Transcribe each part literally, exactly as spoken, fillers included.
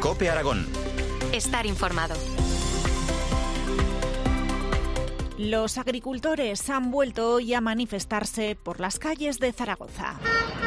COPE Aragón. Estar informado. Los agricultores han vuelto hoy a manifestarse por las calles de Zaragoza.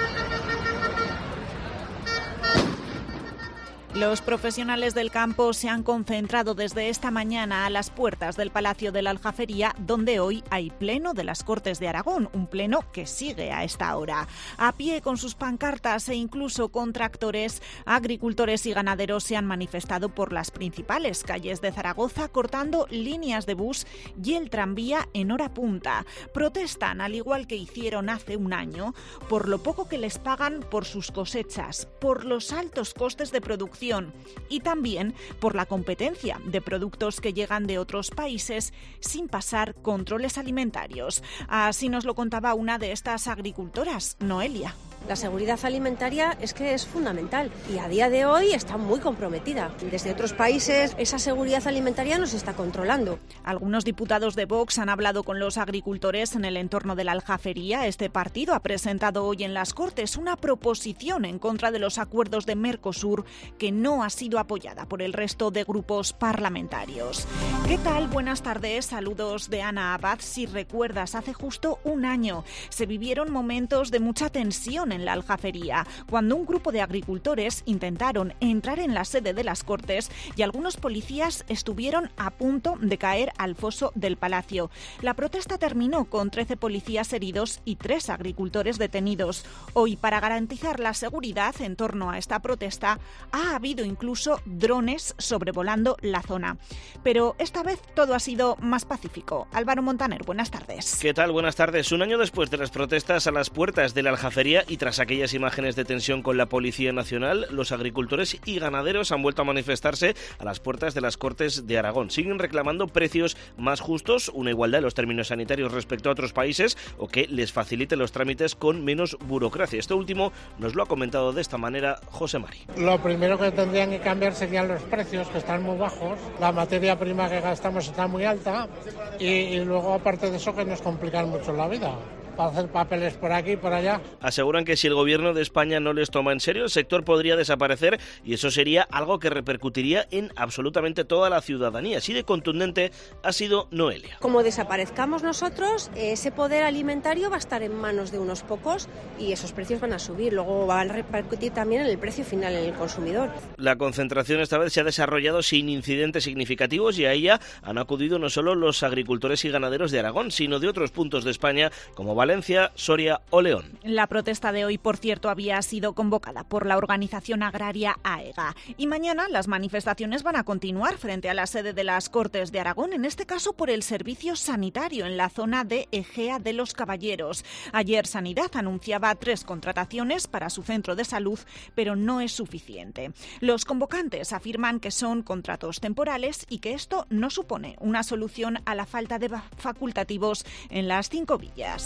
Los profesionales del campo se han concentrado desde esta mañana a las puertas del Palacio de la Aljafería, donde hoy hay pleno de las Cortes de Aragón, un pleno que sigue a esta hora. A pie con sus pancartas e incluso con tractores, agricultores y ganaderos se han manifestado por las principales calles de Zaragoza, cortando líneas de bus y el tranvía en hora punta. Protestan, al igual que hicieron hace un año, por lo poco que les pagan por sus cosechas, por los altos costes de producción y también por la competencia de productos que llegan de otros países sin pasar controles alimentarios. Así nos lo contaba una de estas agricultoras, Noelia. La seguridad alimentaria es que es fundamental y a día de hoy está muy comprometida. Desde otros países esa seguridad alimentaria no se está controlando. Algunos diputados de Vox han hablado con los agricultores en el entorno de la Aljafería. Este partido ha presentado hoy en las Cortes una proposición en contra de los acuerdos de Mercosur que no ha sido apoyada por el resto de grupos parlamentarios. ¿Qué tal? Buenas tardes. Saludos de Ana Abad. Si recuerdas, hace justo un año se vivieron momentos de mucha tensión en la Aljafería, cuando un grupo de agricultores intentaron entrar en la sede de las Cortes y algunos policías estuvieron a punto de caer al foso del Palacio. La protesta terminó con trece policías heridos y tres agricultores detenidos. Hoy, para garantizar la seguridad en torno a esta protesta, ha habido incluso drones sobrevolando la zona. Pero esta vez todo ha sido más pacífico. Álvaro Montaner, buenas tardes. ¿Qué tal? Buenas tardes. Un año después de las protestas a las puertas de la Aljafería y tras aquellas imágenes de tensión con la Policía Nacional, los agricultores y ganaderos han vuelto a manifestarse a las puertas de las Cortes de Aragón. Siguen reclamando precios más justos, una igualdad en los términos sanitarios respecto a otros países o que les facilite los trámites con menos burocracia. Esto último nos lo ha comentado de esta manera José Mari. Lo primero que tendrían que cambiar serían los precios, que están muy bajos. La materia prima que gastamos está muy alta y, y luego, aparte de eso, que nos complican mucho la vida para hacer papeles por aquí y por allá. Aseguran que si el gobierno de España no les toma en serio, el sector podría desaparecer y eso sería algo que repercutiría en absolutamente toda la ciudadanía. Así de contundente ha sido Noelia. Como desaparezcamos nosotros, ese poder alimentario va a estar en manos de unos pocos y esos precios van a subir. Luego van a repercutir también en el precio final en el consumidor. La concentración esta vez se ha desarrollado sin incidentes significativos y a ella han acudido no solo los agricultores y ganaderos de Aragón, sino de otros puntos de España como Valencia, Soria o León. La protesta de hoy, por cierto, había sido convocada por la organización agraria AEGA. Y mañana las manifestaciones van a continuar frente a la sede de las Cortes de Aragón, en este caso por el servicio sanitario en la zona de Egea de los Caballeros. Ayer Sanidad anunciaba tres contrataciones para su centro de salud, pero no es suficiente. Los convocantes afirman que son contratos temporales y que esto no supone una solución a la falta de facultativos en las cinco villas.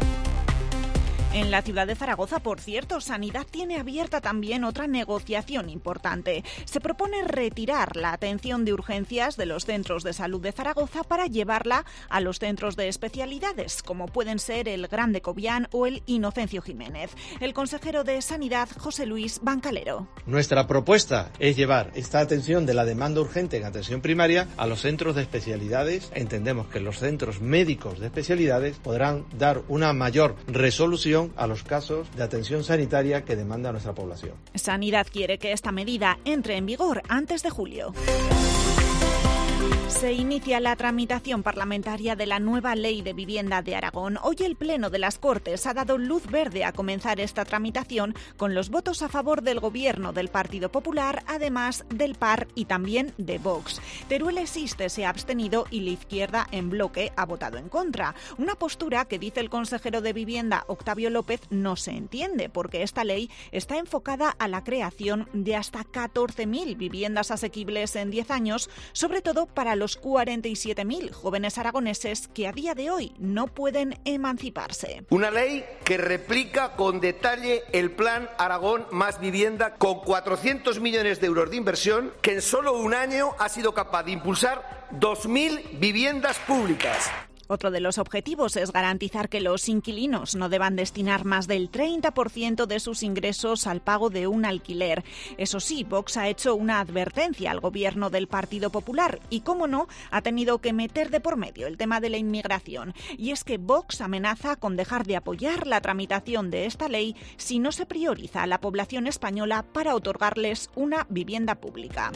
En la ciudad de Zaragoza, por cierto, Sanidad tiene abierta también otra negociación importante. Se propone retirar la atención de urgencias de los centros de salud de Zaragoza para llevarla a los centros de especialidades, como pueden ser el Gran de Cobián o el Inocencio Jiménez. El consejero de Sanidad, José Luis Bancalero. Nuestra propuesta es llevar esta atención de la demanda urgente en atención primaria a los centros de especialidades. Entendemos que los centros médicos de especialidades podrán dar una mayor resolución a los casos de atención sanitaria que demanda nuestra población. Sanidad quiere que esta medida entre en vigor antes de julio. Se inicia la tramitación parlamentaria de la nueva Ley de Vivienda de Aragón. Hoy el Pleno de las Cortes ha dado luz verde a comenzar esta tramitación con los votos a favor del Gobierno del Partido Popular, además del P A R y también de Vox. Teruel Existe se ha abstenido y la izquierda en bloque ha votado en contra. Una postura que, dice el consejero de Vivienda, Octavio López, no se entiende porque esta ley está enfocada a la creación de hasta catorce mil viviendas asequibles en diez años, sobre todo para los cuarenta y siete mil jóvenes aragoneses que a día de hoy no pueden emanciparse. Una ley que replica con detalle el Plan Aragón Más Vivienda con cuatrocientos millones de euros de inversión que en solo un año ha sido capaz de impulsar dos mil viviendas públicas. Otro de los objetivos es garantizar que los inquilinos no deban destinar más del treinta por ciento de sus ingresos al pago de un alquiler. Eso sí, Vox ha hecho una advertencia al gobierno del Partido Popular y, cómo no, ha tenido que meter de por medio el tema de la inmigración. Y es que Vox amenaza con dejar de apoyar la tramitación de esta ley si no se prioriza a la población española para otorgarles una vivienda pública.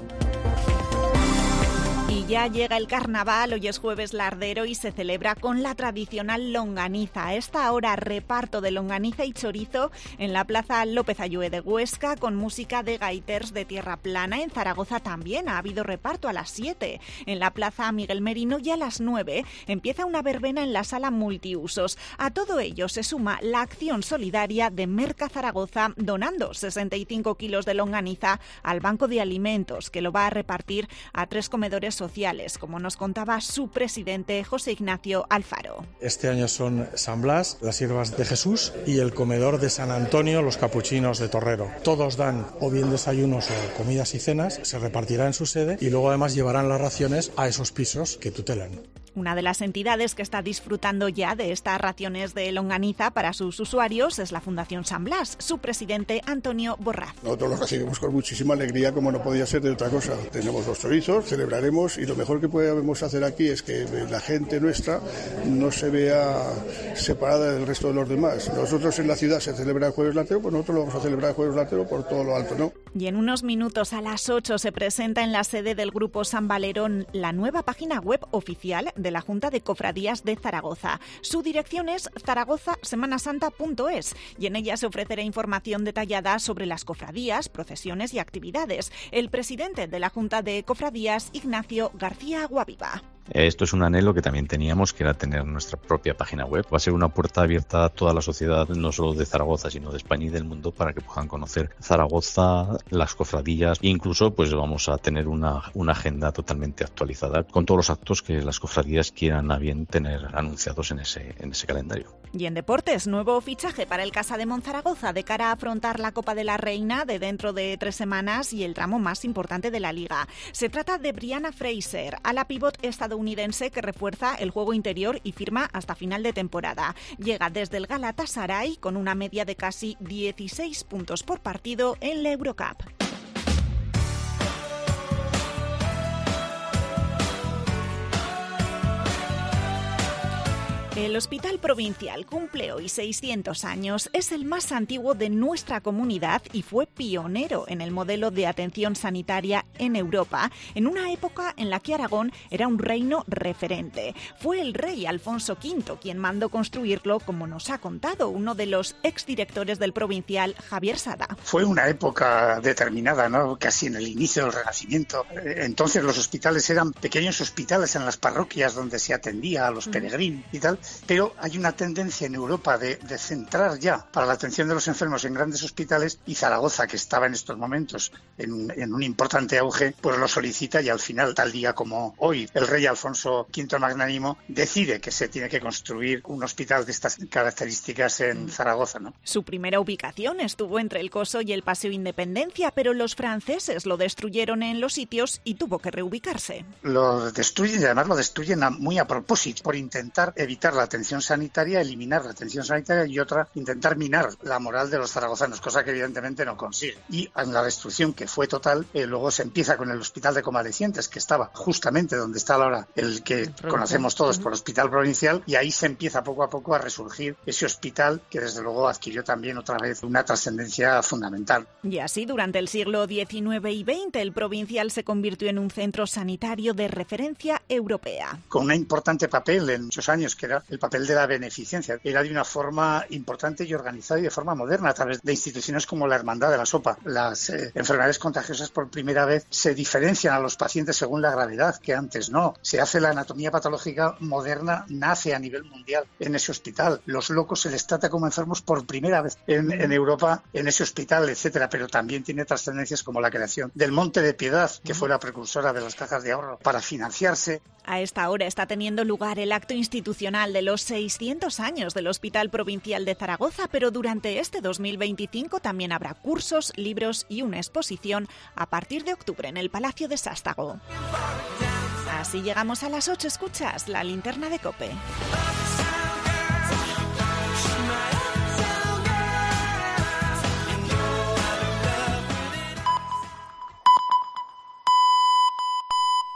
Y ya llega el carnaval, hoy es jueves lardero y se celebra con la tradicional longaniza. A esta hora reparto de longaniza y chorizo en la Plaza López Ayue de Huesca con música de gaiters de Tierra Plana. En Zaragoza también ha habido reparto a las siete. En la Plaza Miguel Merino y a las nueve empieza una verbena en la sala multiusos. A todo ello se suma la acción solidaria de Merca Zaragoza donando sesenta y cinco kilos de longaniza al Banco de Alimentos, que lo va a repartir a tres comedores sociales, como nos contaba su presidente José Ignacio Alfaro. Este año son San Blas, las Siervas de Jesús y el comedor de San Antonio, los Capuchinos de Torrero. Todos dan o bien desayunos o comidas y cenas, se repartirá en su sede y luego además llevarán las raciones a esos pisos que tutelan. Una de las entidades que está disfrutando ya de estas raciones de longaniza para sus usuarios es la Fundación San Blas, su presidente Antonio Borraz. Nosotros lo recibimos con muchísima alegría, como no podía ser de otra cosa. Tenemos los chorizos, celebraremos y lo mejor que podemos hacer aquí es que la gente nuestra no se vea separada del resto de los demás. Nosotros en la ciudad se celebra el Jueves Latero, pues nosotros lo vamos a celebrar el Jueves Latero por todo lo alto, ¿no? Y en unos minutos a las ocho se presenta en la sede del Grupo San Valerón la nueva página web oficial de la Junta de Cofradías de Zaragoza. Su dirección es zaragoza semana santa punto es y en ella se ofrecerá información detallada sobre las cofradías, procesiones y actividades. El presidente de la Junta de Cofradías, Ignacio García Aguaviva. Esto es un anhelo que también teníamos, que era tener nuestra propia página web. Va a ser una puerta abierta a toda la sociedad, no solo de Zaragoza, sino de España y del mundo, para que puedan conocer Zaragoza, las cofradías. E incluso pues vamos a tener una, una agenda totalmente actualizada con todos los actos que las cofradías quieran a bien tener anunciados en ese, en ese calendario. Y en deportes, nuevo fichaje para el Casa de Monzaragoza de cara a afrontar la Copa de la Reina de dentro de tres semanas y el tramo más importante de la Liga. Se trata de Brianna Fraser, a la pívot estadounidense que refuerza el juego interior y firma hasta final de temporada. Llega desde el Galatasaray con una media de casi dieciséis puntos por partido en la Eurocup. El Hospital Provincial cumple hoy seiscientos años, es el más antiguo de nuestra comunidad y fue pionero en el modelo de atención sanitaria en Europa, en una época en la que Aragón era un reino referente. Fue el rey Alfonso quinto quien mandó construirlo, como nos ha contado uno de los exdirectores del Provincial, Javier Sada. Fue una época determinada, ¿no? Casi en el inicio del Renacimiento. Entonces los hospitales eran pequeños hospitales en las parroquias donde se atendía a los peregrinos y tal. Pero hay una tendencia en Europa de, de centrar ya para la atención de los enfermos en grandes hospitales, y Zaragoza, que estaba en estos momentos en, en un importante auge, pues lo solicita, y al final, tal día como hoy, el rey Alfonso quinto Magnánimo decide que se tiene que construir un hospital de estas características en Zaragoza, ¿no? Su primera ubicación estuvo entre el Coso y el Paseo Independencia, pero los franceses lo destruyeron en los sitios y tuvo que reubicarse. Lo destruyen, y además lo destruyen a, muy a propósito, por intentar evitar la atención sanitaria, eliminar la atención sanitaria, y otra, intentar minar la moral de los zaragozanos, cosa que evidentemente no consigue. Y en la destrucción, que fue total, eh, luego se empieza con el Hospital de Convalecientes, que estaba justamente donde está ahora el que conocemos todos por Hospital Provincial, y ahí se empieza poco a poco a resurgir ese hospital que desde luego adquirió también otra vez una trascendencia fundamental. Y así, durante el siglo diecinueve y veinte, el Provincial se convirtió en un centro sanitario de referencia europea. Con un importante papel en muchos años, que era el papel de la beneficencia. Era de una forma importante y organizada y de forma moderna, a través de instituciones como la Hermandad de la Sopa. Las eh, enfermedades contagiosas por primera vez se diferencian a los pacientes según la gravedad, que antes no. Se hace la anatomía patológica moderna, nace a nivel mundial en ese hospital. Los locos se les trata como enfermos por primera vez en, en Europa, en ese hospital, etcétera. Pero también tiene trascendencias como la creación del Monte de Piedad, que fue la precursora de las cajas de ahorro para financiarse. A esta hora está teniendo lugar el acto institucional de los seiscientos años del Hospital Provincial de Zaragoza, pero durante este dos mil veinticinco también habrá cursos, libros y una exposición a partir de octubre en el Palacio de Sástago. Así llegamos a las ocho. Escuchas la linterna de COPE.